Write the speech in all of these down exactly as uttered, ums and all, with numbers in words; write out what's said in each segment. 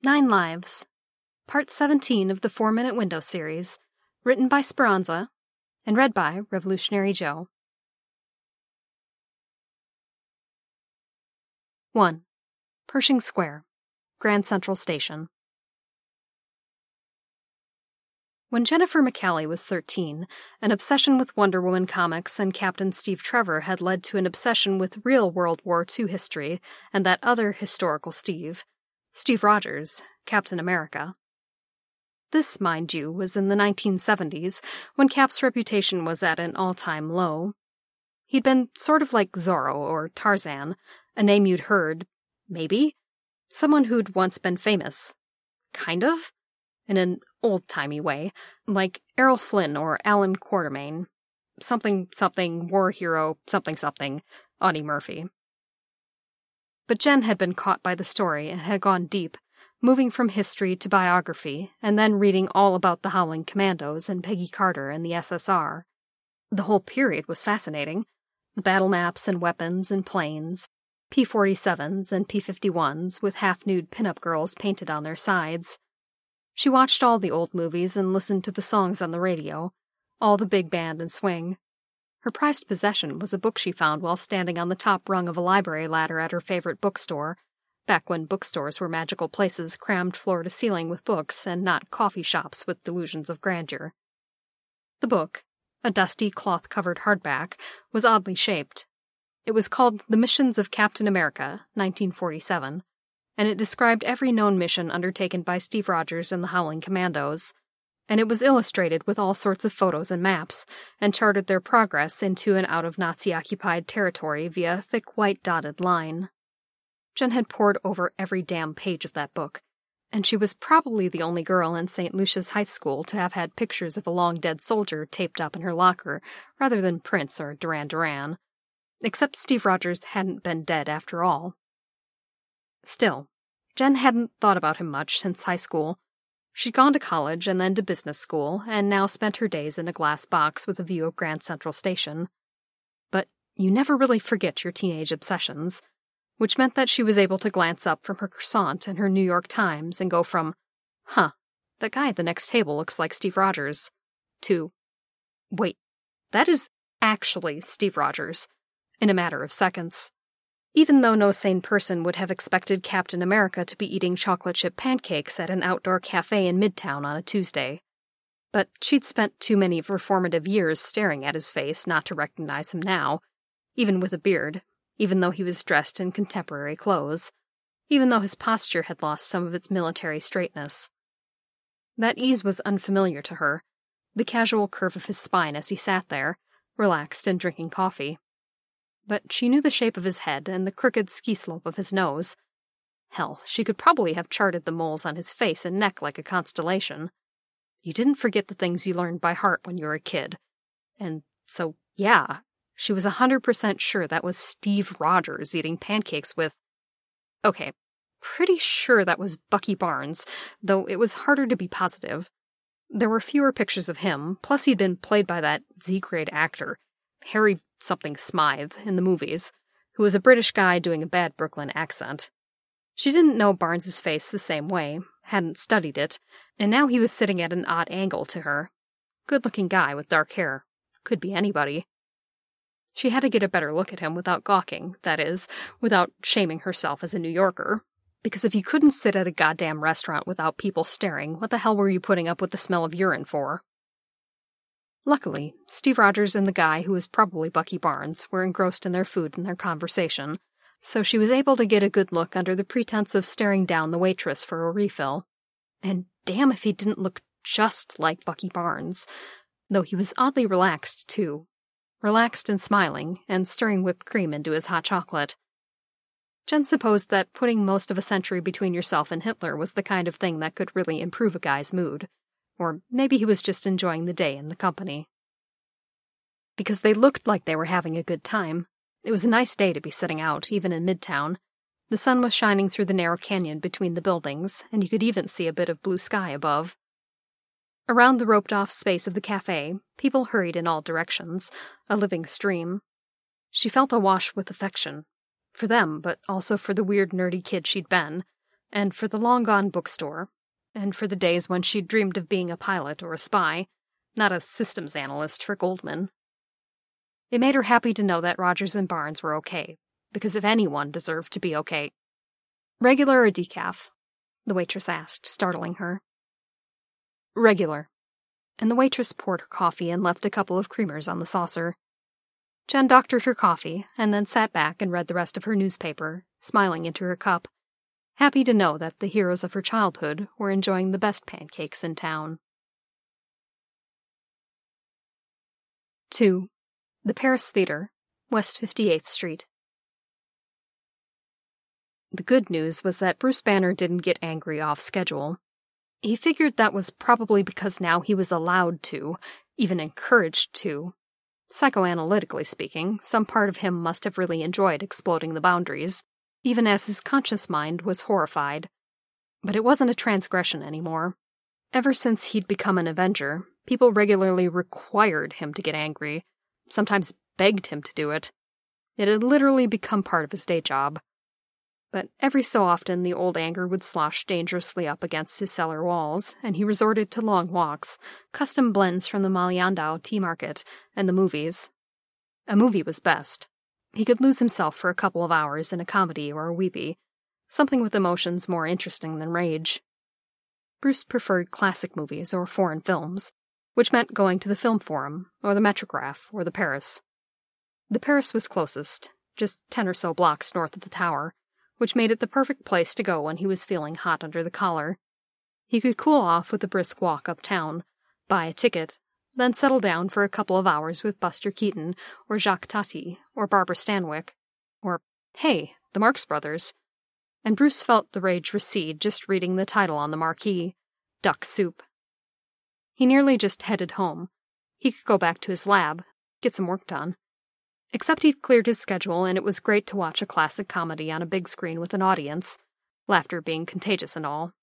Nine Lives, Part seventeen of the Four-Minute Window series, written by Speranza, and read by Revolutionary Joe. one. Pershing Square, Grand Central Station. When Jennifer McCallie was thirteen, an obsession with Wonder Woman comics and Captain Steve Trevor had led to an obsession with real World War Two history and that other historical Steve, Steve Rogers, Captain America. This, mind you, was in the nineteen seventies, when Cap's reputation was at an all-time low. He'd been sort of like Zorro or Tarzan, a name you'd heard, maybe? Someone who'd once been famous. Kind of? In an old-timey way, like Errol Flynn or Alan Quatermain. Something, something, war hero, something, something, Audie Murphy. But Jen had been caught by the story and had gone deep, moving from history to biography, and then reading all about the Howling Commandos and Peggy Carter and the S S R. The whole period was fascinating. The battle maps and weapons and planes, P forty-sevens and P fifty-ones with half-nude pinup girls painted on their sides. She watched all the old movies and listened to the songs on the radio, all the big band and swing. Her prized possession was a book she found while standing on the top rung of a library ladder at her favorite bookstore, back when bookstores were magical places crammed floor to ceiling with books and not coffee shops with delusions of grandeur. The book, a dusty cloth-covered hardback, was oddly shaped. It was called The Missions of Captain America, nineteen forty-seven, and it described every known mission undertaken by Steve Rogers and the Howling Commandos, and it was illustrated with all sorts of photos and maps, and charted their progress into and out of Nazi-occupied territory via a thick white dotted line. Jen had pored over every damn page of that book, and she was probably the only girl in Saint Lucia's high school to have had pictures of a long-dead soldier taped up in her locker, rather than Prince or Duran Duran. Except Steve Rogers hadn't been dead after all. Still, Jen hadn't thought about him much since high school. She'd gone to college and then to business school, and now spent her days in a glass box with a view of Grand Central Station. But you never really forget your teenage obsessions, which meant that she was able to glance up from her croissant and her New York Times and go from, huh, that guy at the next table looks like Steve Rogers, to, wait, that is actually Steve Rogers, in a matter of seconds. Even though no sane person would have expected Captain America to be eating chocolate chip pancakes at an outdoor cafe in Midtown on a Tuesday. But she'd spent too many of her formative years staring at his face not to recognize him now, even with a beard, even though he was dressed in contemporary clothes, even though his posture had lost some of its military straightness. That ease was unfamiliar to her, the casual curve of his spine as he sat there, relaxed and drinking coffee. But she knew the shape of his head and the crooked ski slope of his nose. Hell, she could probably have charted the moles on his face and neck like a constellation. You didn't forget the things you learned by heart when you were a kid. And so, yeah, she was a hundred percent sure that was Steve Rogers eating pancakes with... Okay, pretty sure that was Bucky Barnes, though it was harder to be positive. There were fewer pictures of him, plus he'd been played by that Z-grade actor, Harry something Smythe, in the movies, who was a British guy doing a bad Brooklyn accent. She didn't know Barnes's face the same way, hadn't studied it, and now he was sitting at an odd angle to her. Good-looking guy with dark hair. Could be anybody. She had to get a better look at him without gawking, that is, without shaming herself as a New Yorker, because if you couldn't sit at a goddamn restaurant without people staring, what the hell were you putting up with the smell of urine for? Luckily, Steve Rogers and the guy, who was probably Bucky Barnes, were engrossed in their food and their conversation, so she was able to get a good look under the pretense of staring down the waitress for a refill. And damn if he didn't look just like Bucky Barnes, though he was oddly relaxed, too. Relaxed and smiling, and stirring whipped cream into his hot chocolate. Jen supposed that putting most of a century between yourself and Hitler was the kind of thing that could really improve a guy's mood. Or maybe he was just enjoying the day and the company. Because they looked like they were having a good time. It was a nice day to be sitting out, even in Midtown. The sun was shining through the narrow canyon between the buildings, and you could even see a bit of blue sky above. Around the roped-off space of the cafe, people hurried in all directions, a living stream. She felt awash with affection. For them, but also for the weird nerdy kid she'd been, and for the long-gone bookstore, and for the days when she'd dreamed of being a pilot or a spy, not a systems analyst for Goldman. It made her happy to know that Rogers and Barnes were okay, because if anyone deserved to be okay. Regular or decaf? The waitress asked, startling her. Regular. And the waitress poured her coffee and left a couple of creamers on the saucer. Jen doctored her coffee, and then sat back and read the rest of her newspaper, smiling into her cup, happy to know that the heroes of her childhood were enjoying the best pancakes in town. two. The Paris Theatre, West fifty-eighth Street. The good news was that Bruce Banner didn't get angry off schedule. He figured that was probably because now he was allowed to, even encouraged to. Psychoanalytically speaking, some part of him must have really enjoyed exploding the boundaries, even as his conscious mind was horrified. But it wasn't a transgression anymore. Ever since he'd become an Avenger, people regularly required him to get angry, sometimes begged him to do it. It had literally become part of his day job. But every so often the old anger would slosh dangerously up against his cellar walls, and he resorted to long walks, custom blends from the Maliandau tea market, and the movies. A movie was best. He could lose himself for a couple of hours in a comedy or a weepy, something with emotions more interesting than rage. Bruce preferred classic movies or foreign films, which meant going to the Film Forum, or the Metrograph, or the Paris. The Paris was closest, just ten or so blocks north of the tower, which made it the perfect place to go when he was feeling hot under the collar. He could cool off with a brisk walk uptown, buy a ticket, then settle down for a couple of hours with Buster Keaton, or Jacques Tati, or Barbara Stanwyck, or, hey, the Marx Brothers. And Bruce felt the rage recede just reading the title on the marquee, Duck Soup. He nearly just headed home. He could go back to his lab, get some work done. Except he'd cleared his schedule, and it was great to watch a classic comedy on a big screen with an audience, laughter being contagious and all.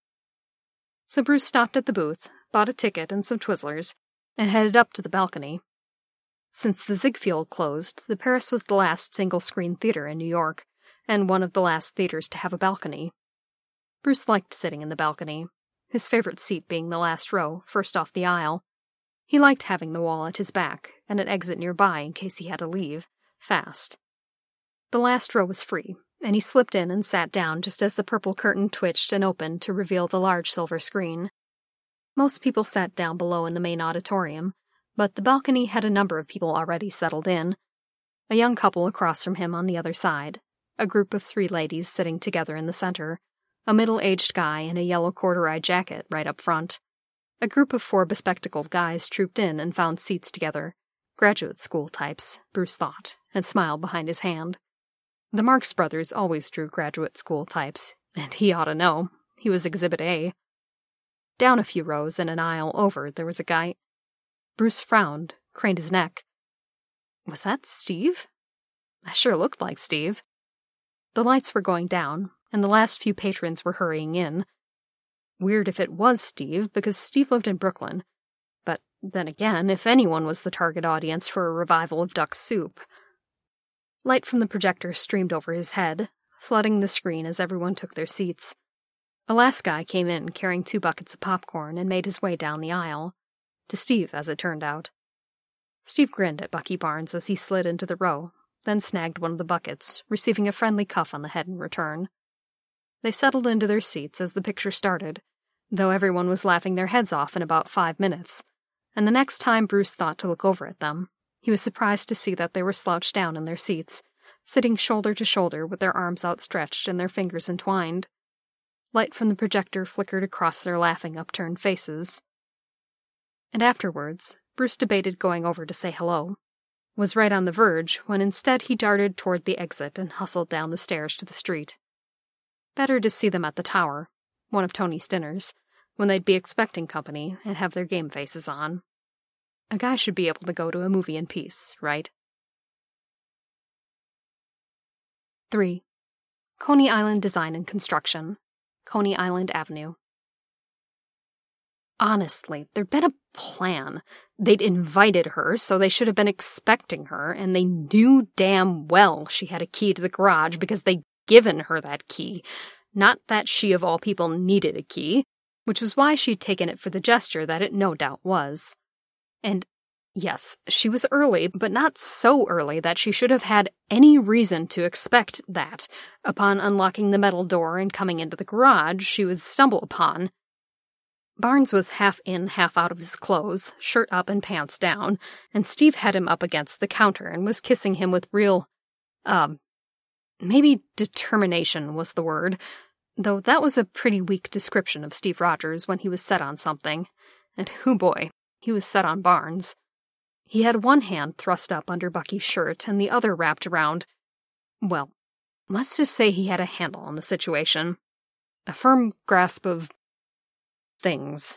So Bruce stopped at the booth, bought a ticket and some Twizzlers, and headed up to the balcony. Since the Ziegfeld closed, the Paris was the last single-screen theater in New York, and one of the last theaters to have a balcony. Bruce liked sitting in the balcony, his favorite seat being the last row, first off the aisle. He liked having the wall at his back, and an exit nearby in case he had to leave, fast. The last row was free, and he slipped in and sat down just as the purple curtain twitched and opened to reveal the large silver screen. Most people sat down below in the main auditorium, but the balcony had a number of people already settled in. A young couple across from him on the other side, a group of three ladies sitting together in the center, a middle-aged guy in a yellow corduroy jacket right up front. A group of four bespectacled guys trooped in and found seats together. Graduate school types, Bruce thought, and smiled behind his hand. The Marx Brothers always drew graduate school types, and he ought to know. He was Exhibit A. Down a few rows and an aisle over, there was a guy. Bruce frowned, craned his neck. Was that Steve? That sure looked like Steve. The lights were going down, and the last few patrons were hurrying in. Weird if it was Steve, because Steve lived in Brooklyn. But then again, if anyone was the target audience for a revival of Duck Soup. Light from the projector streamed over his head, flooding the screen as everyone took their seats. A last guy came in carrying two buckets of popcorn and made his way down the aisle. To Steve, as it turned out. Steve grinned at Bucky Barnes as he slid into the row, then snagged one of the buckets, receiving a friendly cuff on the head in return. They settled into their seats as the picture started, though everyone was laughing their heads off in about five minutes, and the next time Bruce thought to look over at them, he was surprised to see that they were slouched down in their seats, sitting shoulder to shoulder with their arms outstretched and their fingers entwined. Light from the projector flickered across their laughing upturned faces. And afterwards, Bruce debated going over to say hello, was right on the verge when instead he darted toward the exit and hustled down the stairs to the street. Better to see them at the Tower, one of Tony's dinners, when they'd be expecting company and have their game faces on. A guy should be able to go to a movie in peace, right? three. Coney Island Design and Construction, Coney Island Avenue. Honestly, there'd been a plan. They'd invited her, so they should have been expecting her, and they knew damn well she had a key to the garage because they'd given her that key. not that she of all people needed a key, which was why she'd taken it for the gesture that it no doubt was. And yes, she was early, but not so early that she should have had any reason to expect that, upon unlocking the metal door and coming into the garage, she would stumble upon. Barnes was half in, half out of his clothes, shirt up and pants down, and Steve had him up against the counter and was kissing him with real, um, maybe determination was the word, though that was a pretty weak description of Steve Rogers when he was set on something. And hoo boy, he was set on Barnes. He had one hand thrust up under Bucky's shirt and the other wrapped around, well, let's just say he had a handle on the situation. A firm grasp of things.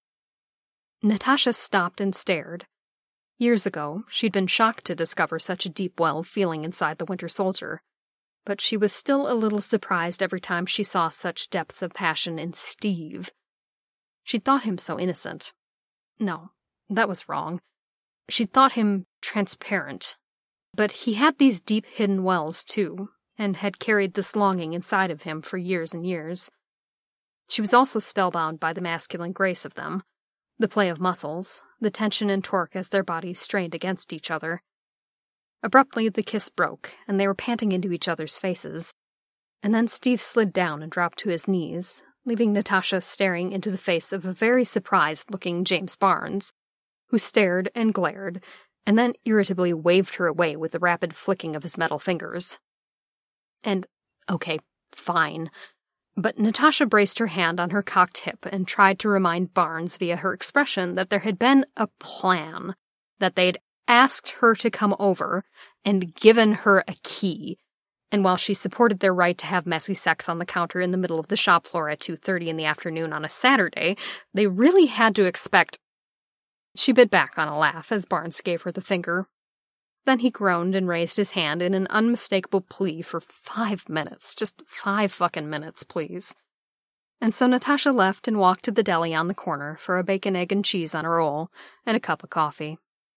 Natasha stopped and stared. Years ago, she'd been shocked to discover such a deep well of feeling inside the Winter Soldier, but she was still a little surprised every time she saw such depths of passion in Steve. She'd thought him so innocent. No, that was wrong. She'd thought him transparent. But he had these deep hidden wells, too, and had carried this longing inside of him for years and years. She was also spellbound by the masculine grace of them, the play of muscles, the tension and torque as their bodies strained against each other. Abruptly, the kiss broke, and they were panting into each other's faces. And then Steve slid down and dropped to his knees, leaving Natasha staring into the face of a very surprised-looking James Barnes, who stared and glared, and then irritably waved her away with the rapid flicking of his metal fingers. And, okay, fine. But Natasha braced her hand on her cocked hip and tried to remind Barnes via her expression that there had been a plan, that they'd asked her to come over and given her a key, and while she supported their right to have messy sex on the counter in the middle of the shop floor at two thirty in the afternoon on a Saturday, they really had to expect... She bit back on a laugh as Barnes gave her the finger. Then he groaned and raised his hand in an unmistakable plea for five minutes. Just five fucking minutes, please. And so Natasha left and walked to the deli on the corner for a bacon, egg, and cheese on a roll and a cup of coffee.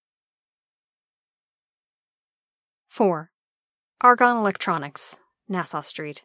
four. Argonne Electronics, Nassau Street.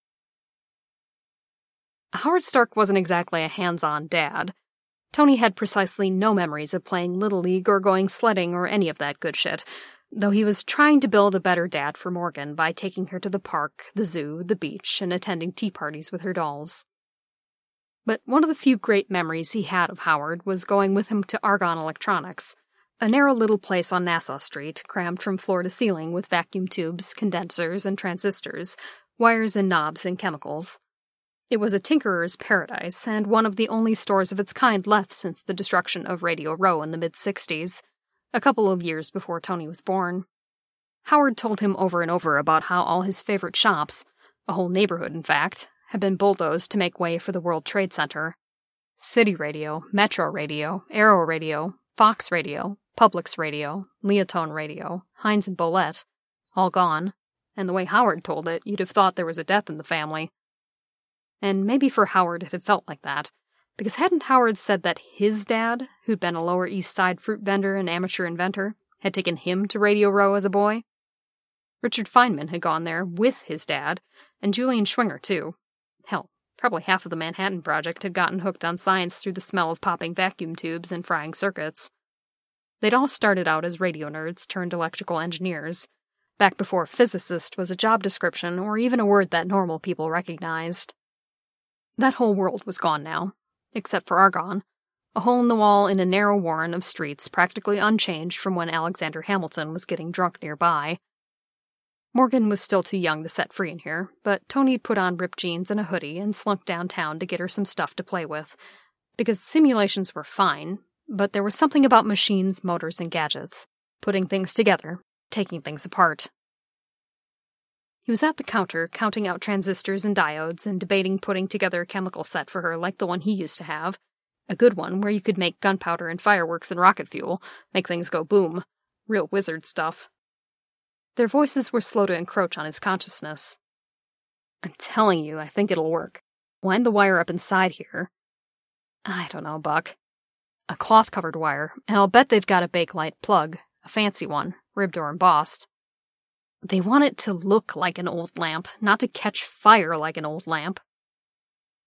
Howard Stark wasn't exactly a hands-on dad. Tony had precisely no memories of playing Little League or going sledding or any of that good shit, though he was trying to build a better dad for Morgan by taking her to the park, the zoo, the beach, and attending tea parties with her dolls. But one of the few great memories he had of Howard was going with him to Argonne Electronics, a narrow little place on Nassau Street, crammed from floor to ceiling with vacuum tubes, condensers, and transistors, wires and knobs and chemicals. It was a tinkerer's paradise, and one of the only stores of its kind left since the destruction of Radio Row in the mid-sixties, a couple of years before Tony was born. Howard told him over and over about how all his favorite shops, a whole neighborhood in fact, had been bulldozed to make way for the World Trade Center. City Radio, Metro Radio, Aero Radio, Fox Radio, Publix Radio, Leotone Radio, Heinz and Bolette, all gone, and the way Howard told it, you'd have thought there was a death in the family. And maybe for Howard it had felt like that, because hadn't Howard said that his dad, who'd been a Lower East Side fruit vendor and amateur inventor, had taken him to Radio Row as a boy? Richard Feynman had gone there with his dad, and Julian Schwinger, too. Hell, probably half of the Manhattan Project had gotten hooked on science through the smell of popping vacuum tubes and frying circuits. They'd all started out as radio nerds turned electrical engineers, back before physicist was a job description or even a word that normal people recognized. That whole world was gone now, except for Argonne, a hole in the wall in a narrow warren of streets practically unchanged from when Alexander Hamilton was getting drunk nearby. Morgan was still too young to set free in here, but Tony'd put on ripped jeans and a hoodie and slunk downtown to get her some stuff to play with, because simulations were fine, but there was something about machines, motors, and gadgets, putting things together, taking things apart. He was at the counter, counting out transistors and diodes and debating putting together a chemical set for her like the one he used to have, a good one where you could make gunpowder and fireworks and rocket fuel, make things go boom, real wizard stuff. Their voices were slow to encroach on his consciousness. I'm telling you, I think it'll work. Wind the wire up inside here. I don't know, Buck. A cloth-covered wire, and I'll bet they've got a Bakelite plug, a fancy one, ribbed or embossed. They want it to look like an old lamp, not to catch fire like an old lamp,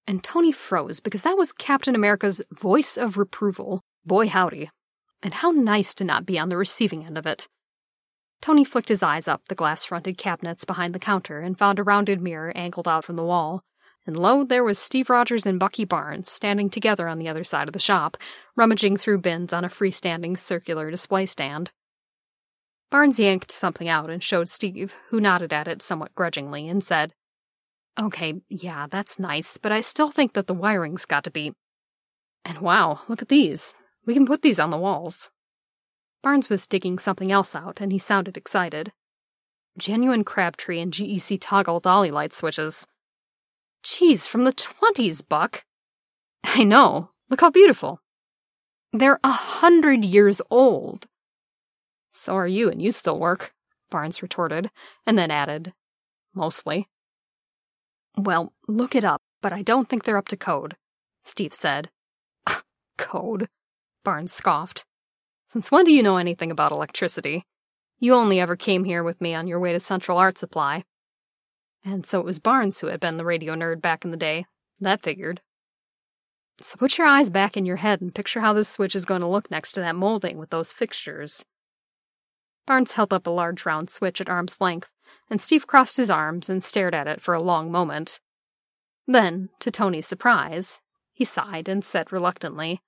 And Tony froze because that was Captain America's voice of reproval. Boy howdy. And how nice to not be on the receiving end of it. Tony flicked his eyes up the glass-fronted cabinets behind the counter and found a rounded mirror angled out from the wall. And lo, there was Steve Rogers and Bucky Barnes standing together on the other side of the shop, rummaging through bins on a freestanding circular display stand. Barnes yanked something out and showed Steve, who nodded at it somewhat grudgingly, and said, "Okay, yeah, that's nice, but I still think that the wiring's got to be... And wow, look at these. We can put these on the walls." Barnes was digging something else out, and he sounded excited. Genuine Crabtree and G E C toggle dolly light switches. Geez, from the twenties, Buck. I know. Look how beautiful. They're a hundred years old. So are you, and you still work, Barnes retorted, and then added, mostly. Well, look it up, but I don't think they're up to code, Steve said. Code? Barnes scoffed. Since when do you know anything about electricity? You only ever came here with me on your way to Central Art Supply. And so it was Barnes who had been the radio nerd back in the day. That figured. So put your eyes back in your head and picture how this switch is going to look next to that molding with those fixtures. Barnes held up a large round switch at arm's length, and Steve crossed his arms and stared at it for a long moment. Then, to Tony's surprise, he sighed and said reluctantly,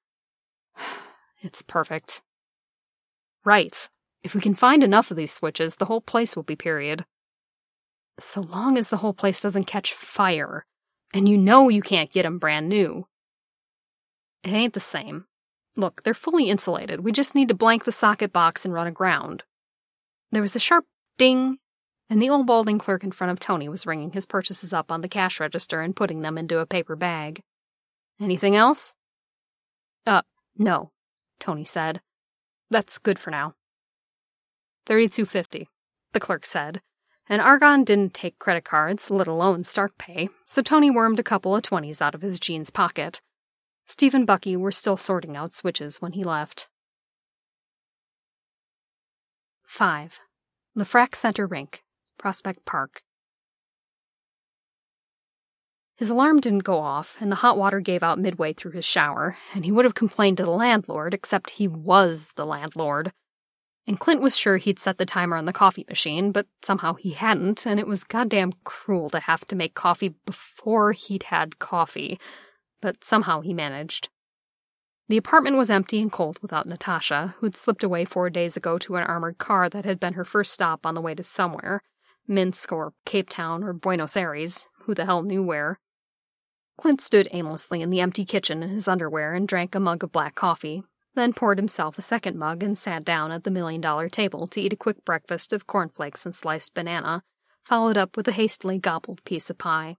"It's perfect." Right. If we can find enough of these switches, the whole place will be period. So long as the whole place doesn't catch fire. And you know you can't get 'em brand new. It ain't the same. Look, they're fully insulated. We just need to blank the socket box and run aground. There was a sharp ding, and the old balding clerk in front of Tony was ringing his purchases up on the cash register and putting them into a paper bag. Anything else? Uh, no, Tony said. That's good for now. Thirty-two fifty, the clerk said, and Argonne didn't take credit cards, let alone Stark Pay, so Tony wormed a couple of twenties out of his jeans pocket. Steve and Bucky were still sorting out switches when he left. Five. Lefrak Center Rink, Prospect Park. His alarm didn't go off, and the hot water gave out midway through his shower, and he would have complained to the landlord, except he was the landlord. And Clint was sure he'd set the timer on the coffee machine, but somehow he hadn't, and it was goddamn cruel to have to make coffee before he'd had coffee. But somehow he managed. The apartment was empty and cold without Natasha, who'd slipped away four days ago to an armored car that had been her first stop on the way to somewhere. Minsk or Cape Town or Buenos Aires, who the hell knew where. Clint stood aimlessly in the empty kitchen in his underwear and drank a mug of black coffee, then poured himself a second mug and sat down at the million-dollar table to eat a quick breakfast of cornflakes and sliced banana, followed up with a hastily gobbled piece of pie.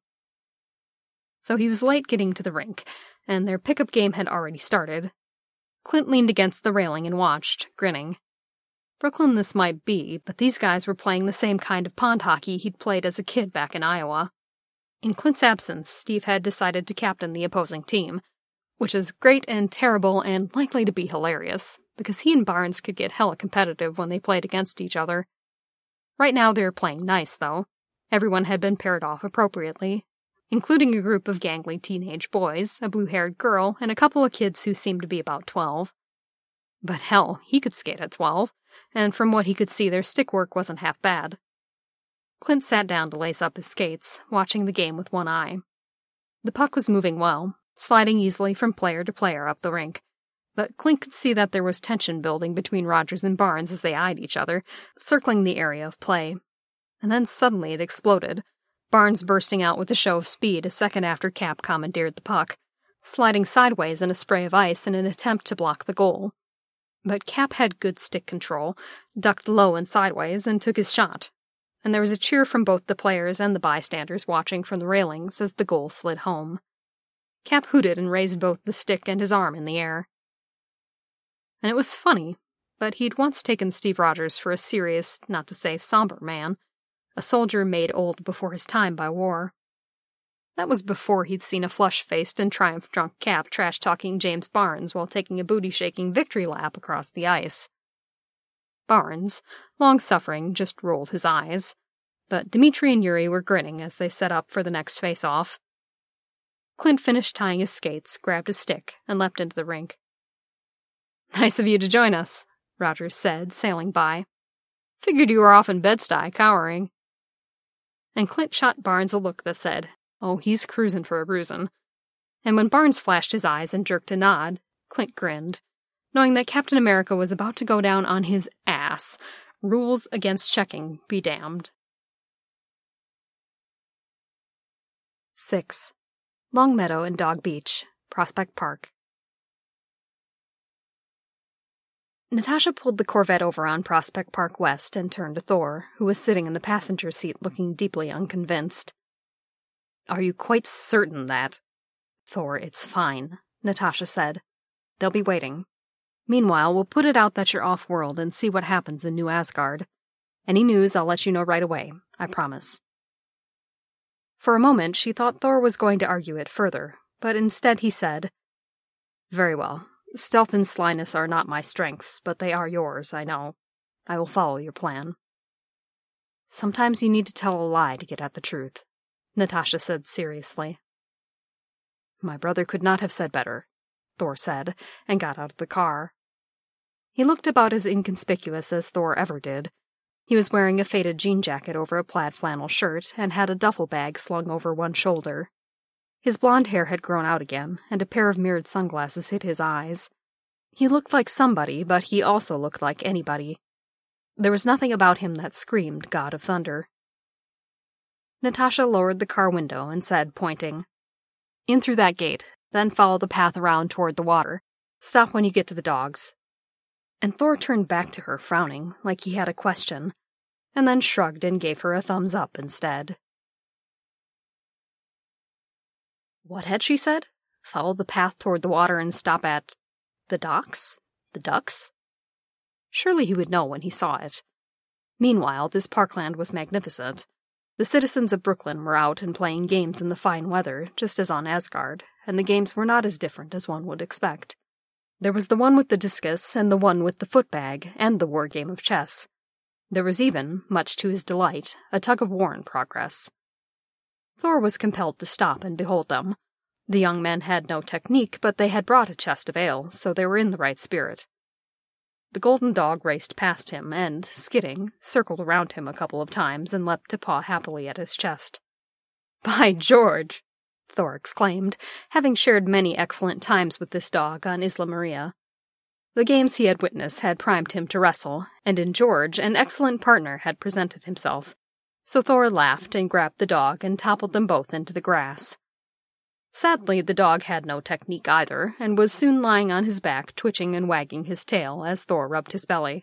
So he was late getting to the rink, and their pickup game had already started. Clint leaned against the railing and watched, grinning. Brooklyn this might be, but these guys were playing the same kind of pond hockey he'd played as a kid back in Iowa. In Clint's absence, Steve had decided to captain the opposing team, which is great and terrible and likely to be hilarious, because he and Barnes could get hella competitive when they played against each other. Right now they were playing nice, though. Everyone had been paired off appropriately, including a group of gangly teenage boys, a blue-haired girl, and a couple of kids who seemed to be about twelve. But hell, he could skate at twelve, and from what he could see their stick work wasn't half bad. Clint sat down to lace up his skates, watching the game with one eye. The puck was moving well, sliding easily from player to player up the rink, but Clint could see that there was tension building between Rogers and Barnes as they eyed each other, circling the area of play. And then suddenly it exploded, Barnes bursting out with a show of speed a second after Cap commandeered the puck, sliding sideways in a spray of ice in an attempt to block the goal. But Cap had good stick control, ducked low and sideways, and took his shot. And there was a cheer from both the players and the bystanders watching from the railings as the goal slid home. Cap hooted and raised both the stick and his arm in the air. And it was funny, but he'd once taken Steve Rogers for a serious, not to say somber man, a soldier made old before his time by war. That was before he'd seen a flush-faced and triumph-drunk Cap trash-talking James Barnes while taking a booty-shaking victory lap across the ice. Barnes, long-suffering, just rolled his eyes, but Dmitri and Yuri were grinning as they set up for the next face-off. Clint finished tying his skates, grabbed a stick, and leapt into the rink. "Nice of you to join us," Rogers said, sailing by. "Figured you were off in Bed-Stuy, cowering." And Clint shot Barnes a look that said, "Oh, he's cruising for a bruisin'." And when Barnes flashed his eyes and jerked a nod, Clint grinned, knowing that Captain America was about to go down on his ass. Rules against checking be damned. six. Longmeadow and Dog Beach, Prospect Park. Natasha pulled the Corvette over on Prospect Park West and turned to Thor, who was sitting in the passenger seat looking deeply unconvinced. "Are you quite certain that—" "Thor, it's fine," Natasha said. "They'll be waiting. Meanwhile, we'll put it out that you're off-world and see what happens in New Asgard. Any news, I'll let you know right away, I promise." For a moment, she thought Thor was going to argue it further, but instead he said, "Very well. Stealth and slyness are not my strengths, but they are yours, I know. I will follow your plan." "Sometimes you need to tell a lie to get at the truth," Natasha said seriously. "My brother could not have said better," Thor said, and got out of the car. He looked about as inconspicuous as Thor ever did. He was wearing a faded jean jacket over a plaid flannel shirt and had a duffel bag slung over one shoulder. His blonde hair had grown out again, and a pair of mirrored sunglasses hid his eyes. He looked like somebody, but he also looked like anybody. There was nothing about him that screamed God of Thunder. Natasha lowered the car window and said, pointing, "In through that gate, then follow the path around toward the water. Stop when you get to the dogs." And Thor turned back to her, frowning, like he had a question, and then shrugged and gave her a thumbs up instead. What had she said? Follow the path toward the water and stop at the docks? The ducks? Surely he would know when he saw it. Meanwhile, this parkland was magnificent. The citizens of Brooklyn were out and playing games in the fine weather, just as on Asgard, and the games were not as different as one would expect. There was the one with the discus, and the one with the footbag, and the war game of chess. There was even, much to his delight, a tug-of-war in progress. Thor was compelled to stop and behold them. The young men had no technique, but they had brought a chest of ale, so they were in the right spirit. The golden dog raced past him and, skidding, circled around him a couple of times and leapt to paw happily at his chest. "By George!" Thor exclaimed, having shared many excellent times with this dog on Isla Maria. The games he had witnessed had primed him to wrestle, and in George an excellent partner had presented himself. So Thor laughed and grabbed the dog and toppled them both into the grass. Sadly, the dog had no technique either, and was soon lying on his back, twitching and wagging his tail as Thor rubbed his belly.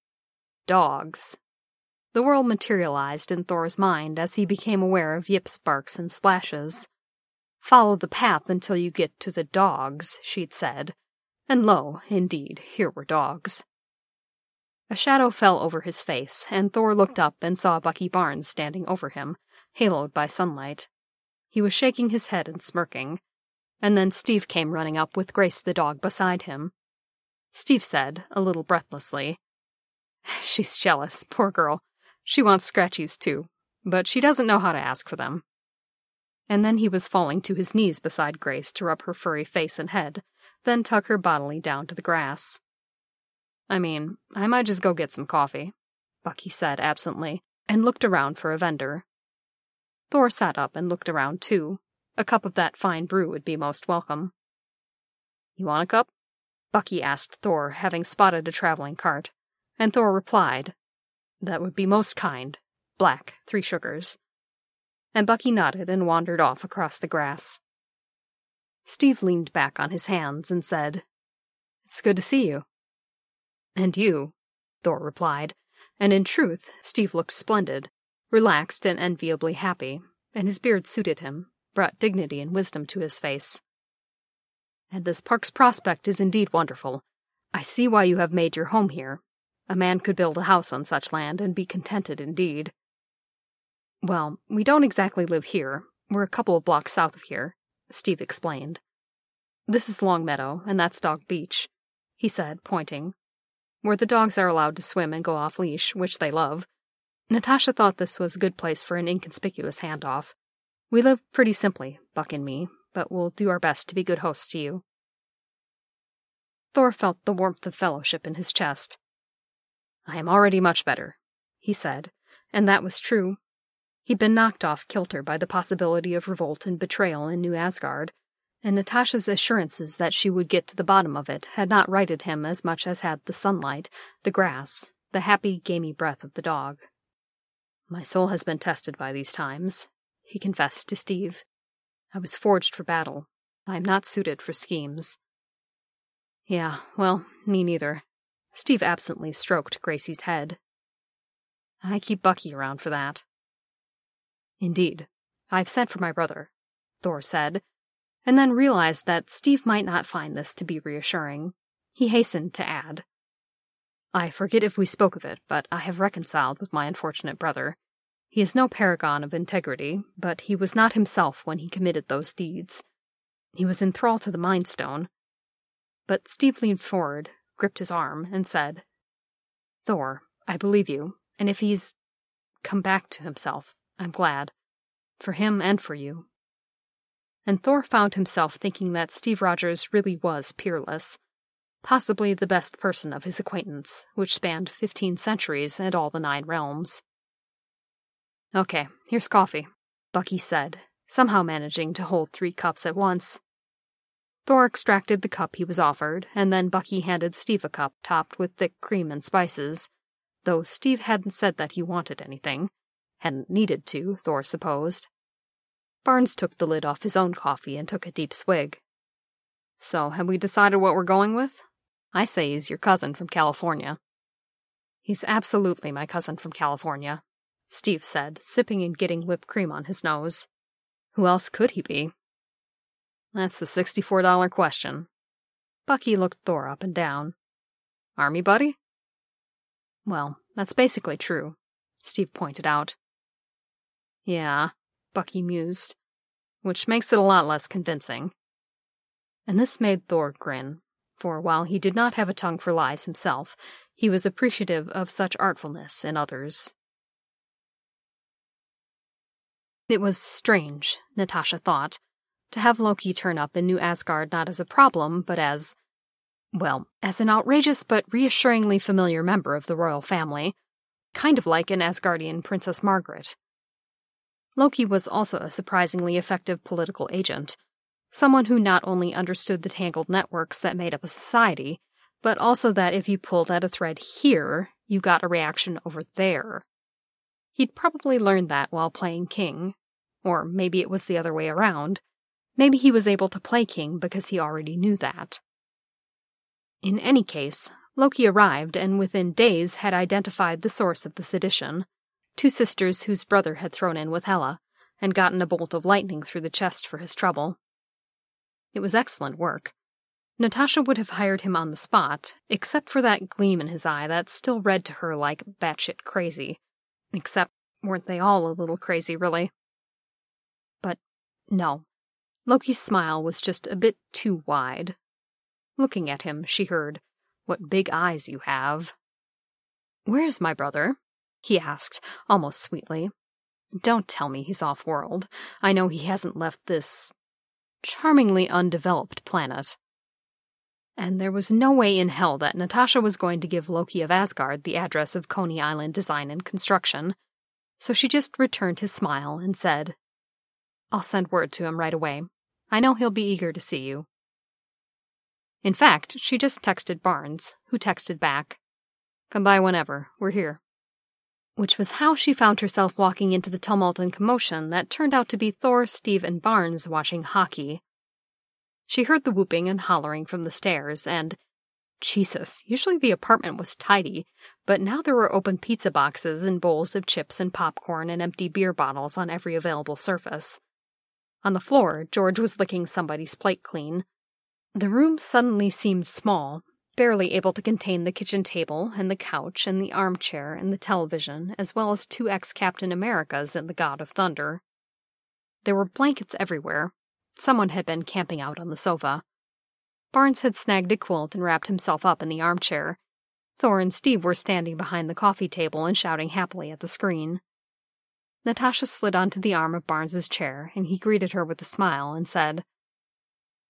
Dogs. The world materialized in Thor's mind as he became aware of yips, barks, and splashes. "Follow the path until you get to the dogs," she'd said. And lo, indeed, here were dogs. A shadow fell over his face, and Thor looked up and saw Bucky Barnes standing over him, haloed by sunlight. He was shaking his head and smirking, and then Steve came running up with Grace the dog beside him. Steve said, a little breathlessly, "She's jealous, poor girl. She wants scratchies too, but she doesn't know how to ask for them." And then he was falling to his knees beside Grace to rub her furry face and head, then tug her bodily down to the grass. "I mean, I might just go get some coffee," Bucky said absently, and looked around for a vendor. Thor sat up and looked around too. A cup of that fine brew would be most welcome. "You want a cup?" Bucky asked Thor, having spotted a traveling cart, and Thor replied, "That would be most kind. Black, three sugars." And Bucky nodded and wandered off across the grass. Steve leaned back on his hands and said, "It's good to see you." "And you," Thor replied, and in truth, Steve looked splendid, relaxed and enviably happy, and his beard suited him, brought dignity and wisdom to his face. "And this park's prospect is indeed wonderful. I see why you have made your home here. A man could build a house on such land and be contented indeed." "Well, we don't exactly live here. We're a couple of blocks south of here," Steve explained. "This is Longmeadow, and that's Dog Beach," he said, pointing, "where the dogs are allowed to swim and go off-leash, which they love. Natasha thought this was a good place for an inconspicuous handoff. We live pretty simply, Buck and me, but we'll do our best to be good hosts to you." Thor felt the warmth of fellowship in his chest. "I am already much better," he said, and that was true. He'd been knocked off kilter by the possibility of revolt and betrayal in New Asgard, and Natasha's assurances that she would get to the bottom of it had not righted him as much as had the sunlight, the grass, the happy, gamey breath of the dog. "My soul has been tested by these times," he confessed to Steve. "I was forged for battle. I am not suited for schemes." "Yeah, well, me neither." Steve absently stroked Gracie's head. "I keep Bucky around for that." "Indeed. I've sent for my brother," Thor said, and then realized that Steve might not find this to be reassuring. He hastened to add, "I forget if we spoke of it, but I have reconciled with my unfortunate brother. He is no paragon of integrity, but he was not himself when he committed those deeds. He was in thrall to the Mind Stone." But Steve leaned forward, gripped his arm, and said, "Thor, I believe you, and if he's come back to himself, I'm glad. For him and for you." And Thor found himself thinking that Steve Rogers really was peerless, possibly the best person of his acquaintance, which spanned fifteen centuries and all the nine realms. "Okay, here's coffee," Bucky said, somehow managing to hold three cups at once. Thor extracted the cup he was offered, and then Bucky handed Steve a cup topped with thick cream and spices, though Steve hadn't said that he wanted anything. Hadn't needed to, Thor supposed. Barnes took the lid off his own coffee and took a deep swig. "So, have we decided what we're going with? I say he's your cousin from California." "He's absolutely my cousin from California," Steve said, sipping and getting whipped cream on his nose. "Who else could he be?" "That's the sixty-four dollar question." Bucky looked Thor up and down. "Army buddy?" "Well, that's basically true," Steve pointed out. "Yeah," Bucky mused, "which makes it a lot less convincing." And this made Thor grin, for while he did not have a tongue for lies himself, he was appreciative of such artfulness in others. It was strange, Natasha thought, to have Loki turn up in New Asgard not as a problem, but as, well, as an outrageous but reassuringly familiar member of the royal family, kind of like an Asgardian Princess Margaret. Loki was also a surprisingly effective political agent, someone who not only understood the tangled networks that made up a society, but also that if you pulled at a thread here, you got a reaction over there. He'd probably learned that while playing King, or maybe it was the other way around. Maybe he was able to play King because he already knew that. In any case, Loki arrived and within days had identified the source of the sedition, two sisters whose brother had thrown in with Hela, and gotten a bolt of lightning through the chest for his trouble. It was excellent work. Natasha would have hired him on the spot, except for that gleam in his eye that still read to her like batshit crazy. Except, weren't they all a little crazy, really? But, no. Loki's smile was just a bit too wide. Looking at him, she heard, "What big eyes you have." "Where's my brother?" he asked, almost sweetly. "Don't tell me he's off-world. I know he hasn't left this charmingly undeveloped planet." And there was no way in hell that Natasha was going to give Loki of Asgard the address of Coney Island Design and Construction, so she just returned his smile and said, "I'll send word to him right away. I know he'll be eager to see you." In fact, she just texted Barnes, who texted back, "Come by whenever, we're here." Which was how she found herself walking into the tumult and commotion that turned out to be Thor, Steve, and Barnes watching hockey. She heard the whooping and hollering from the stairs, and, Jesus, usually the apartment was tidy, but now there were open pizza boxes and bowls of chips and popcorn and empty beer bottles on every available surface. On the floor, George was licking somebody's plate clean. The room suddenly seemed small, barely able to contain the kitchen table and the couch and the armchair and the television, as well as two ex-Captain Americas and the God of Thunder. There were blankets everywhere. Someone had been camping out on the sofa. Barnes had snagged a quilt and wrapped himself up in the armchair. Thor and Steve were standing behind the coffee table and shouting happily at the screen. Natasha slid onto the arm of Barnes's chair, and he greeted her with a smile and said,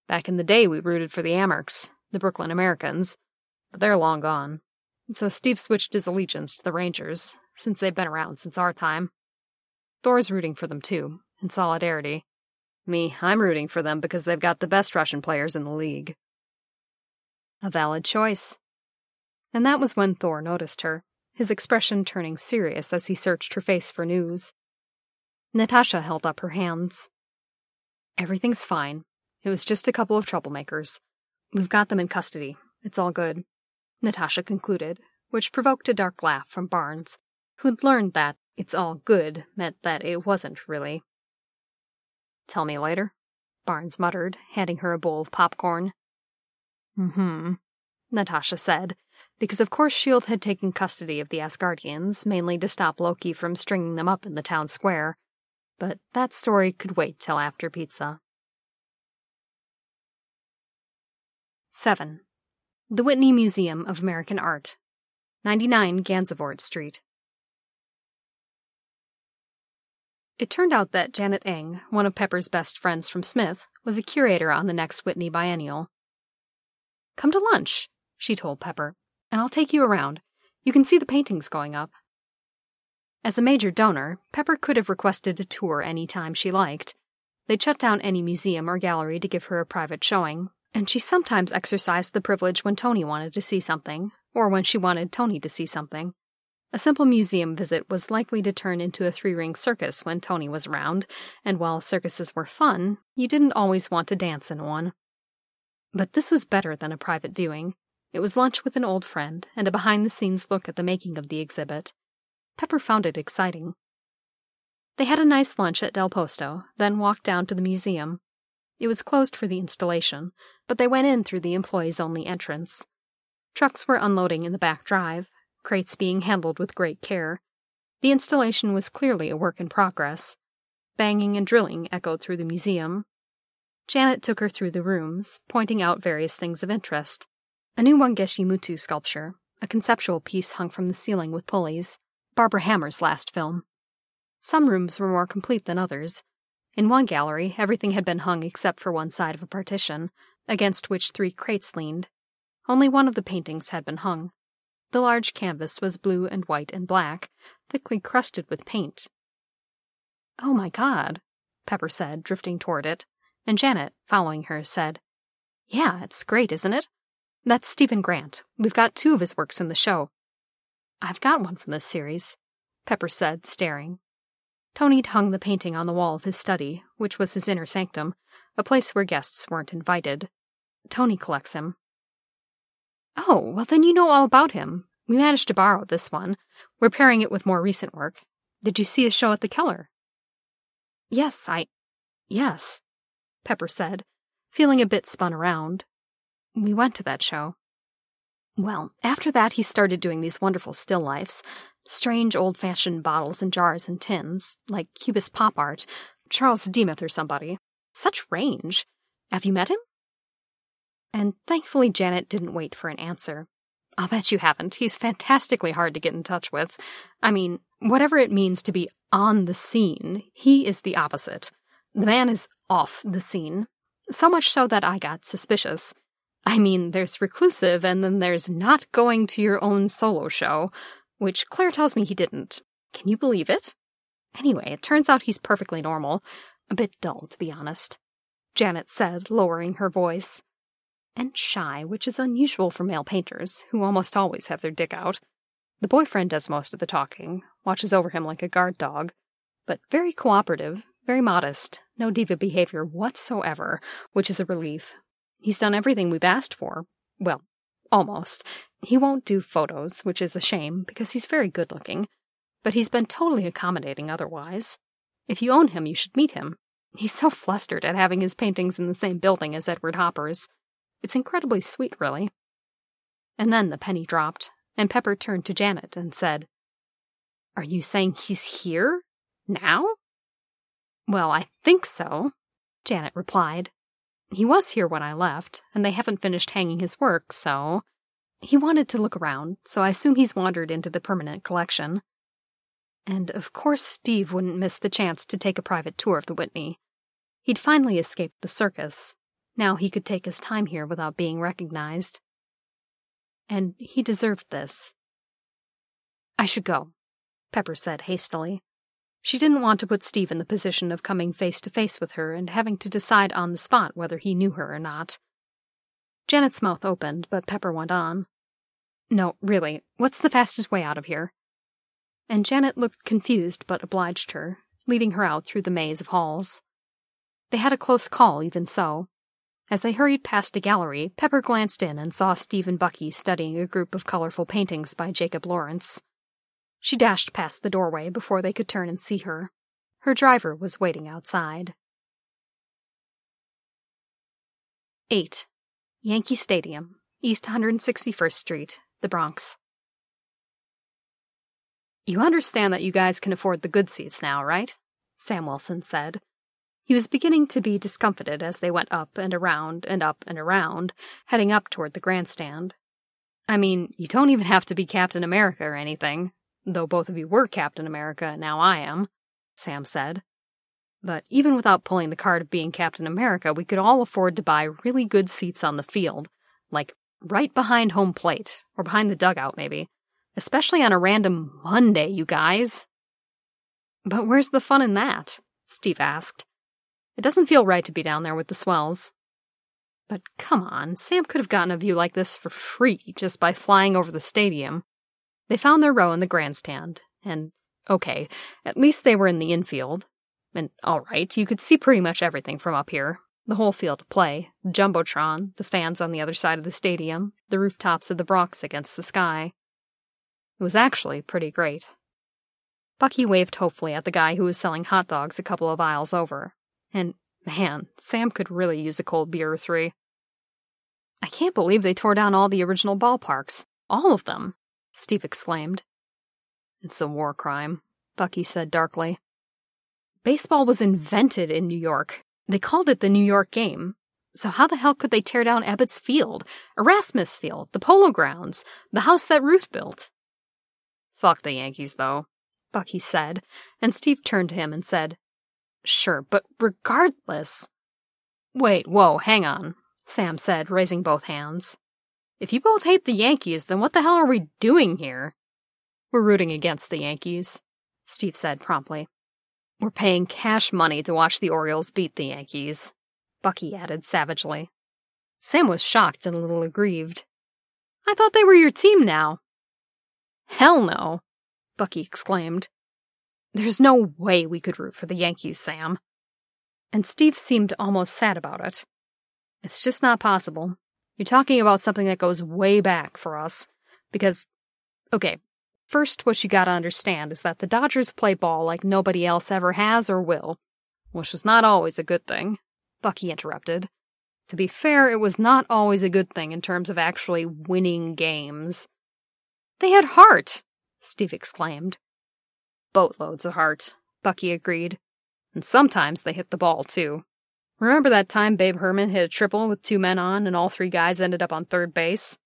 Back in the day, we rooted for the Amerks, the Brooklyn Americans, but they're long gone. So Steve switched his allegiance to the Rangers, since they've been around since our time. Thor's rooting for them too, in solidarity. Me, I'm rooting for them because they've got the best Russian players in the league. A valid choice. And that was when Thor noticed her, his expression turning serious as he searched her face for news. Natasha held up her hands. Everything's fine. It was just a couple of troublemakers. We've got them in custody. It's all good, Natasha concluded, which provoked a dark laugh from Barnes, who'd learned that it's all good meant that it wasn't really. Tell me later, Barnes muttered, handing her a bowl of popcorn. Mm-hmm, Natasha said, because of course S H I E L D had taken custody of the Asgardians, mainly to stop Loki from stringing them up in the town square. But that story could wait till after pizza. seven. The Whitney Museum of American Art, ninety-nine Gansevoort Street. It turned out that Janet Eng, one of Pepper's best friends from Smith, was a curator on the next Whitney Biennial. Come to lunch, she told Pepper, and I'll take you around. You can see the paintings going up. As a major donor, Pepper could have requested a tour any time she liked. They'd shut down any museum or gallery to give her a private showing, and she sometimes exercised the privilege when Tony wanted to see something, or when she wanted Tony to see something. A simple museum visit was likely to turn into a three-ring circus when Tony was around, and while circuses were fun, you didn't always want to dance in one. But this was better than a private viewing. It was lunch with an old friend, and a behind-the-scenes look at the making of the exhibit. Pepper found it exciting. They had a nice lunch at Del Posto, then walked down to the museum. It was closed for the installation, but they went in through the employees-only entrance. Trucks were unloading in the back drive, crates being handled with great care. The installation was clearly a work in progress. Banging and drilling echoed through the museum. Janet took her through the rooms, pointing out various things of interest. A new Wangechi Mutu sculpture, a conceptual piece hung from the ceiling with pulleys, Barbara Hammer's last film. Some rooms were more complete than others. In one gallery, everything had been hung except for one side of a partition, against which three crates leaned. Only one of the paintings had been hung. The large canvas was blue and white and black, thickly crusted with paint. "Oh, my God," Pepper said, drifting toward it, and Janet, following her, said, "Yeah, it's great, isn't it? That's Stephen Grant. We've got two of his works in the show." "I've got one from this series," Pepper said, staring. Tony'd hung the painting on the wall of his study, which was his inner sanctum, a place where guests weren't invited. Tony collects him. "Oh, well then you know all about him. We managed to borrow this one. We're pairing it with more recent work. Did you see his show at the Keller?" "Yes, I... yes," Pepper said, feeling a bit spun around. "We went to that show. Well, after that he started doing these wonderful still lifes, strange old-fashioned bottles and jars and tins, like Cubist pop art, Charles Demuth or somebody. Such range. Have you met him?" And thankfully Janet didn't wait for an answer. "I'll bet you haven't. He's fantastically hard to get in touch with. I mean, whatever it means to be on the scene, he is the opposite. The man is off the scene. So much so that I got suspicious. I mean, there's reclusive, and then there's not going to your own solo show, which Claire tells me he didn't. Can you believe it? Anyway, it turns out he's perfectly normal. A bit dull, to be honest," Janet said, lowering her voice. "And shy, which is unusual for male painters, who almost always have their dick out. The boyfriend does most of the talking, watches over him like a guard dog, but very cooperative, very modest, no diva behavior whatsoever, which is a relief. He's done everything we've asked for. Well, almost. He won't do photos, which is a shame, because he's very good-looking, but he's been totally accommodating otherwise. If you own him, you should meet him. He's so flustered at having his paintings in the same building as Edward Hopper's. It's incredibly sweet, really." And then the penny dropped, and Pepper turned to Janet and said, "Are you saying he's here? Now?" "Well, I think so," Janet replied. "He was here when I left, and they haven't finished hanging his work, so... He wanted to look around, so I assume he's wandered into the permanent collection." And of course Steve wouldn't miss the chance to take a private tour of the Whitney. He'd finally escaped the circus. Now he could take his time here without being recognized. And he deserved this. I should go, Pepper said hastily. She didn't want to put Steve in the position of coming face to face with her and having to decide on the spot whether he knew her or not. Janet's mouth opened, but Pepper went on. No, really, what's the fastest way out of here? And Janet looked confused but obliged her, leading her out through the maze of halls. They had a close call, even so. As they hurried past a gallery, Pepper glanced in and saw Steve and Bucky studying a group of colorful paintings by Jacob Lawrence. She dashed past the doorway before they could turn and see her. Her driver was waiting outside. eight. Yankee Stadium, East one hundred sixty-first Street, the Bronx. You understand that you guys can afford the good seats now, right? Sam Wilson said. He was beginning to be discomfited as they went up and around and up and around, heading up toward the grandstand. I mean, you don't even have to be Captain America or anything, though both of you were Captain America and now I am, Sam said. But even without pulling the card of being Captain America, we could all afford to buy really good seats on the field, like right behind home plate, or behind the dugout maybe, especially on a random Monday, you guys. But where's the fun in that? Steve asked. It doesn't feel right to be down there with the swells. But come on, Sam could have gotten a view like this for free just by flying over the stadium. They found their row in the grandstand, and, okay, at least they were in the infield. And, alright, you could see pretty much everything from up here. The whole field of play, the Jumbotron, the fans on the other side of the stadium, the rooftops of the Bronx against the sky. It was actually pretty great. Bucky waved hopefully at the guy who was selling hot dogs a couple of aisles over. And, man, Sam could really use a cold beer or three. I can't believe they tore down all the original ballparks. All of them, Steve exclaimed. It's a war crime, Bucky said darkly. Baseball was invented in New York. They called it the New York game. So how the hell could they tear down Ebbets Field, Erasmus Field, the Polo Grounds, the house that Ruth built? Fuck the Yankees, though, Bucky said, and Steve turned to him and said, Sure, but regardless... Wait, whoa, hang on, Sam said, raising both hands. If you both hate the Yankees, then what the hell are we doing here? We're rooting against the Yankees, Steve said promptly. We're paying cash money to watch the Orioles beat the Yankees, Bucky added savagely. Sam was shocked and a little aggrieved. I thought they were your team now. Hell no, Bucky exclaimed. There's no way we could root for the Yankees, Sam. And Steve seemed almost sad about it. It's just not possible. You're talking about something that goes way back for us. Because, okay, first what you gotta understand is that the Dodgers play ball like nobody else ever has or will. Which was not always a good thing, Bucky interrupted. To be fair, it was not always a good thing in terms of actually winning games. They had heart, Steve exclaimed. Boatloads of heart, Bucky agreed. And sometimes they hit the ball, too. Remember that time Babe Herman hit a triple with two men on and all three guys ended up on third base?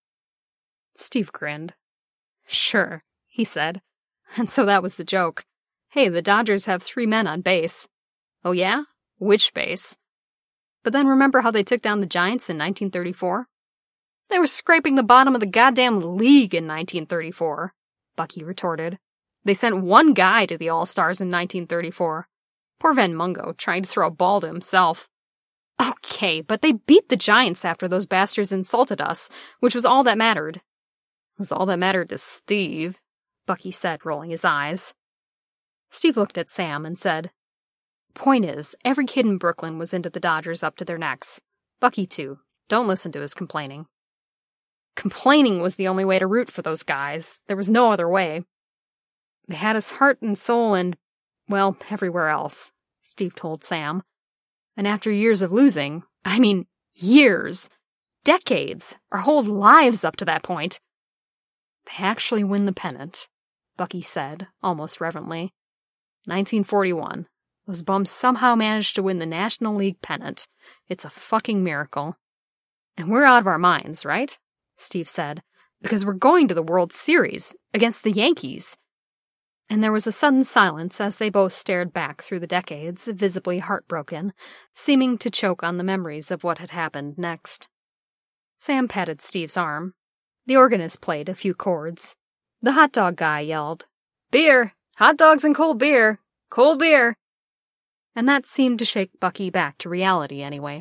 Steve grinned. Sure, he said. And so that was the joke. Hey, the Dodgers have three men on base. Oh yeah? Which base? But then remember how they took down the Giants in nineteen thirty-four? They were scraping the bottom of the goddamn league in nineteen thirty-four, Bucky retorted. They sent one guy to the All-Stars in nineteen thirty-four. Poor Van Mungo, trying to throw a ball to himself. Okay, but they beat the Giants after those bastards insulted us, which was all that mattered. It was all that mattered to Steve, Bucky said, rolling his eyes. Steve looked at Sam and said, Point is, every kid in Brooklyn was into the Dodgers up to their necks. Bucky, too. Don't listen to his complaining. Complaining was the only way to root for those guys. There was no other way. They had his heart and soul and, well, everywhere else, Steve told Sam. And after years of losing, I mean, years, decades, our whole lives up to that point, they actually win the pennant, Bucky said, almost reverently. nineteen forty-one. Those bums somehow managed to win the National League pennant. It's a fucking miracle. And we're out of our minds, right? Steve said, because we're going to the World Series against the Yankees. And there was a sudden silence as they both stared back through the decades, visibly heartbroken, seeming to choke on the memories of what had happened next. Sam patted Steve's arm. The organist played a few chords. The hot dog guy yelled, "Beer! Hot dogs and cold beer! Cold beer!" And that seemed to shake Bucky back to reality anyway.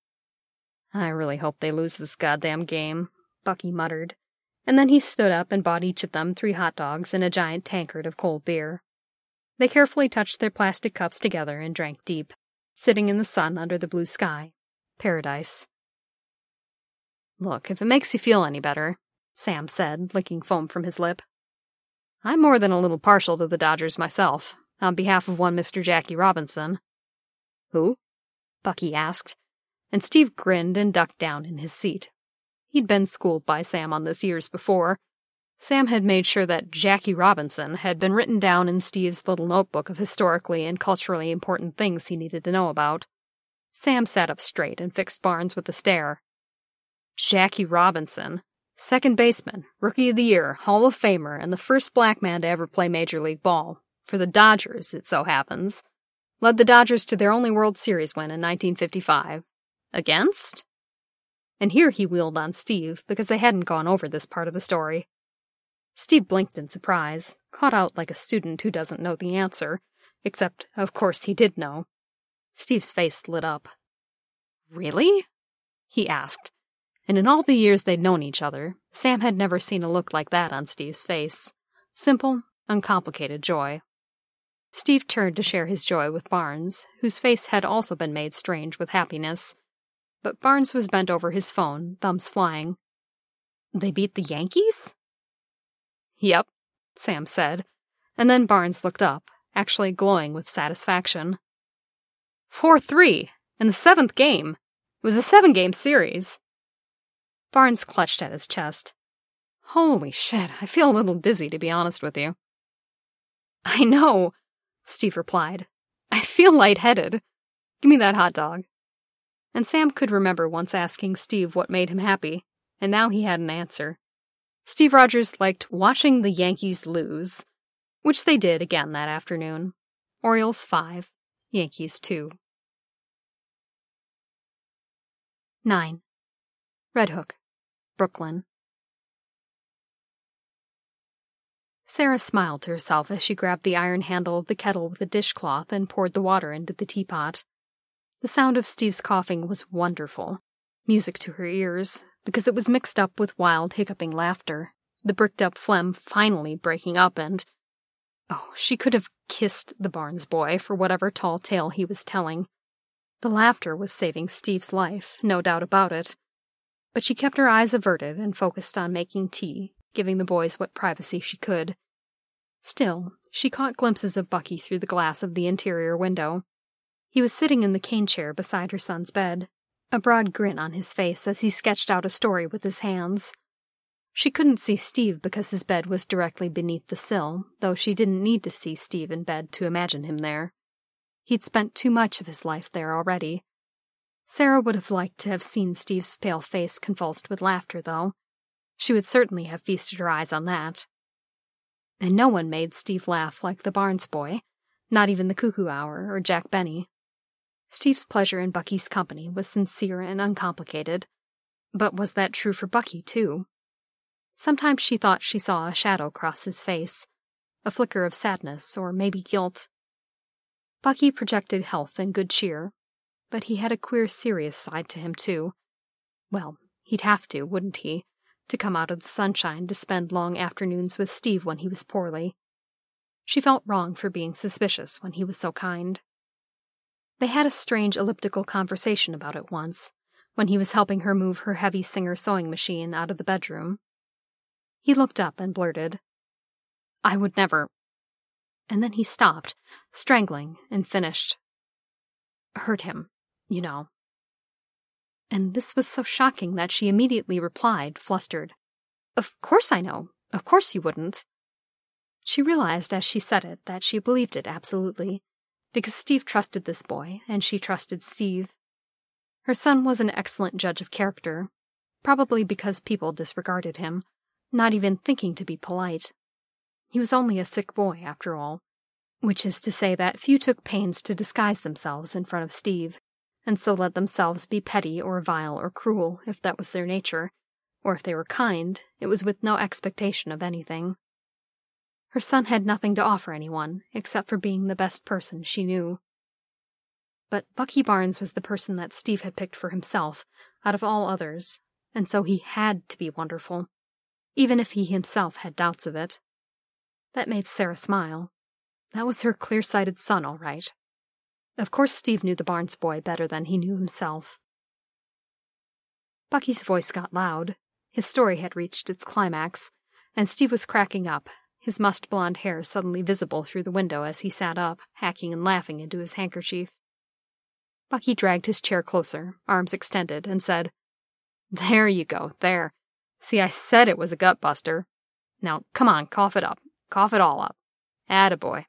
"I really hope they lose this goddamn game," Bucky muttered. And then he stood up and bought each of them three hot dogs and a giant tankard of cold beer. They carefully touched their plastic cups together and drank deep, sitting in the sun under the blue sky. Paradise. "Look, if it makes you feel any better," Sam said, licking foam from his lip, "I'm more than a little partial to the Dodgers myself, on behalf of one Mister Jackie Robinson." "Who?" Bucky asked, and Steve grinned and ducked down in his seat. He'd been schooled by Sam on this years before. Sam had made sure that Jackie Robinson had been written down in Steve's little notebook of historically and culturally important things he needed to know about. Sam sat up straight and fixed Barnes with a stare. Jackie Robinson, second baseman, Rookie of the Year, Hall of Famer, and the first black man to ever play Major League Ball. For the Dodgers, it so happens. Led the Dodgers to their only World Series win in nineteen fifty-five. Against? And here he wheeled on Steve, because they hadn't gone over this part of the story. Steve blinked in surprise, caught out like a student who doesn't know the answer, except, of course, he did know. Steve's face lit up. "Really?" he asked, and in all the years they'd known each other, Sam had never seen a look like that on Steve's face. Simple, uncomplicated joy. Steve turned to share his joy with Barnes, whose face had also been made strange with happiness. But Barnes was bent over his phone, thumbs flying. "They beat the Yankees?" "Yep," Sam said, and then Barnes looked up, actually glowing with satisfaction. four three, in the seventh game. It was a seven-game series." Barnes clutched at his chest. "Holy shit, I feel a little dizzy, to be honest with you." "I know," Steve replied. "I feel lightheaded. Give me that hot dog." And Sam could remember once asking Steve what made him happy, and now he had an answer. Steve Rogers liked watching the Yankees lose, which they did again that afternoon. Orioles five, Yankees two. nine. Red Hook, Brooklyn. Sarah smiled to herself as she grabbed the iron handle of the kettle with a dishcloth and poured the water into the teapot. The sound of Steve's coughing was wonderful, music to her ears, because it was mixed up with wild, hiccuping laughter, the bricked-up phlegm finally breaking up and... Oh, she could have kissed the Barnes boy for whatever tall tale he was telling. The laughter was saving Steve's life, no doubt about it. But she kept her eyes averted and focused on making tea, giving the boys what privacy she could. Still, she caught glimpses of Bucky through the glass of the interior window. He was sitting in the cane chair beside her son's bed, a broad grin on his face as he sketched out a story with his hands. She couldn't see Steve because his bed was directly beneath the sill, though she didn't need to see Steve in bed to imagine him there. He'd spent too much of his life there already. Sarah would have liked to have seen Steve's pale face convulsed with laughter, though. She would certainly have feasted her eyes on that. And no one made Steve laugh like the Barnes boy, not even the Cuckoo Hour or Jack Benny. Steve's pleasure in Bucky's company was sincere and uncomplicated, but was that true for Bucky, too? Sometimes she thought she saw a shadow cross his face, a flicker of sadness or maybe guilt. Bucky projected health and good cheer, but he had a queer serious side to him, too. Well, he'd have to, wouldn't he, to come out of the sunshine to spend long afternoons with Steve when he was poorly. She felt wrong for being suspicious when he was so kind. They had a strange elliptical conversation about it once, when he was helping her move her heavy Singer sewing machine out of the bedroom. He looked up and blurted, "I would never..." And then he stopped, strangling, and finished, "Hurt him, you know." And this was so shocking that she immediately replied, flustered, "Of course I know. Of course you wouldn't." She realized as she said it that she believed it absolutely, because Steve trusted this boy, and she trusted Steve. Her son was an excellent judge of character, probably because people disregarded him, not even thinking to be polite. He was only a sick boy, after all, which is to say that few took pains to disguise themselves in front of Steve, and so let themselves be petty or vile or cruel, if that was their nature, or if they were kind, it was with no expectation of anything. Her son had nothing to offer anyone, except for being the best person she knew. But Bucky Barnes was the person that Steve had picked for himself, out of all others, and so he had to be wonderful, even if he himself had doubts of it. That made Sarah smile. That was her clear-sighted son, all right. Of course Steve knew the Barnes boy better than he knew himself. Bucky's voice got loud. His story had reached its climax, and Steve was cracking up, his mussed-blonde hair suddenly visible through the window as he sat up, hacking and laughing into his handkerchief. Bucky dragged his chair closer, arms extended, and said, "There you go, there. See, I said it was a gut-buster. Now, come on, cough it up. Cough it all up. Attaboy."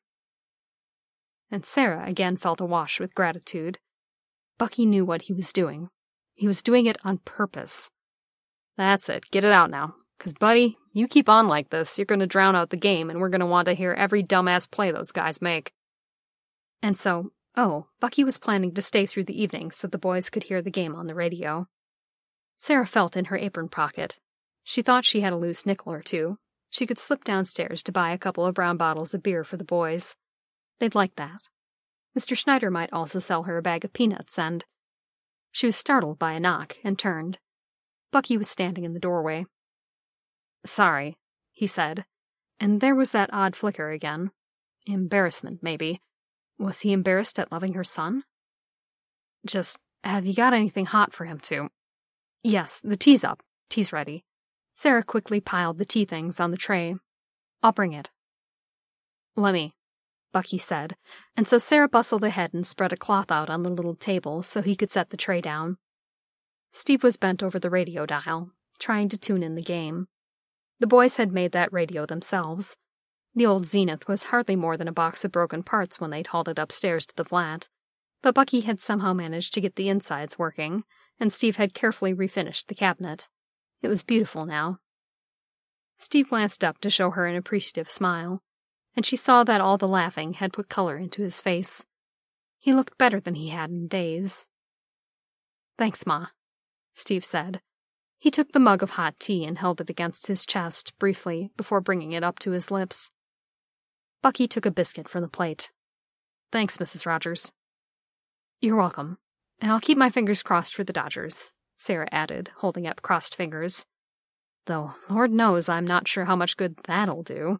And Sarah again felt awash with gratitude. Bucky knew what he was doing. He was doing it on purpose. That's it, get it out now. 'Cause, buddy, you keep on like this, you're going to drown out the game, and we're going to want to hear every dumbass play those guys make. And so, oh, Bucky was planning to stay through the evening so the boys could hear the game on the radio. Sarah felt in her apron pocket. She thought she had a loose nickel or two. She could slip downstairs to buy a couple of brown bottles of beer for the boys. They'd like that. Mister Schneider might also sell her a bag of peanuts, and... She was startled by a knock, and turned. Bucky was standing in the doorway. "Sorry," he said, and there was that odd flicker again. Embarrassment, maybe. Was he embarrassed at loving her son? "Just, have you got anything hot for him to?" "Yes, the tea's up. Tea's ready." Sarah quickly piled the tea things on the tray. "I'll bring it." "Let me," Bucky said, and so Sarah bustled ahead and spread a cloth out on the little table so he could set the tray down. Steve was bent over the radio dial, trying to tune in the game. The boys had made that radio themselves. The old Zenith was hardly more than a box of broken parts when they'd hauled it upstairs to the flat, but Bucky had somehow managed to get the insides working, and Steve had carefully refinished the cabinet. It was beautiful now. Steve glanced up to show her an appreciative smile, and she saw that all the laughing had put color into his face. He looked better than he had in days. "Thanks, Ma," Steve said. He took the mug of hot tea and held it against his chest, briefly, before bringing it up to his lips. Bucky took a biscuit from the plate. "Thanks, Missus Rogers." "You're welcome. And I'll keep my fingers crossed for the Dodgers," Sarah added, holding up crossed fingers. "Though, Lord knows I'm not sure how much good that'll do."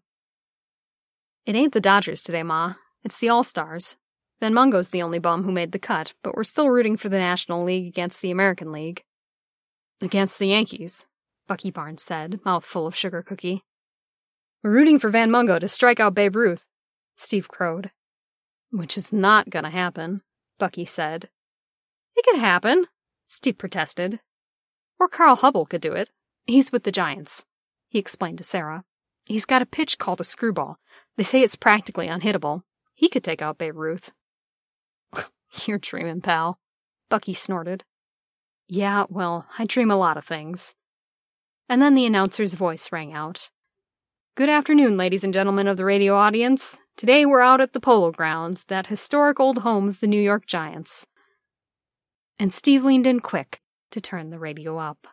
"It ain't the Dodgers today, Ma. It's the All-Stars. Van Mungo's the only bum who made the cut, but we're still rooting for the National League against the American League." "Against the Yankees," Bucky Barnes said, mouthful of sugar cookie. "We're rooting for Van Mungo to strike out Babe Ruth," Steve crowed. "Which is not gonna happen," Bucky said. "It could happen," Steve protested. "Or Carl Hubbell could do it. He's with the Giants," he explained to Sarah. "He's got a pitch called a screwball. They say it's practically unhittable. He could take out Babe Ruth." "You're dreaming, pal," Bucky snorted. "Yeah, well, I dream a lot of things." And then the announcer's voice rang out. "Good afternoon, ladies and gentlemen of the radio audience. Today we're out at the Polo Grounds, that historic old home of the New York Giants." And Steve leaned in quick to turn the radio up.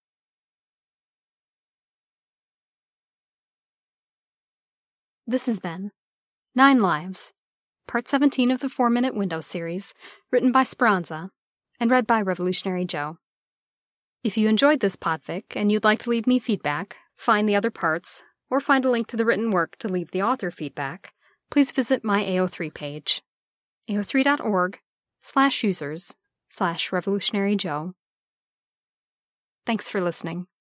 This has been Nine Lives, Part seventeen of the four-minute Window series, written by Speranza, and read by Revolutionary Joe. If you enjoyed this podfic and you'd like to leave me feedback, find the other parts, or find a link to the written work to leave the author feedback, please visit my A O three page, A O three dot org slash users slash Revolutionary Joe. Thanks for listening.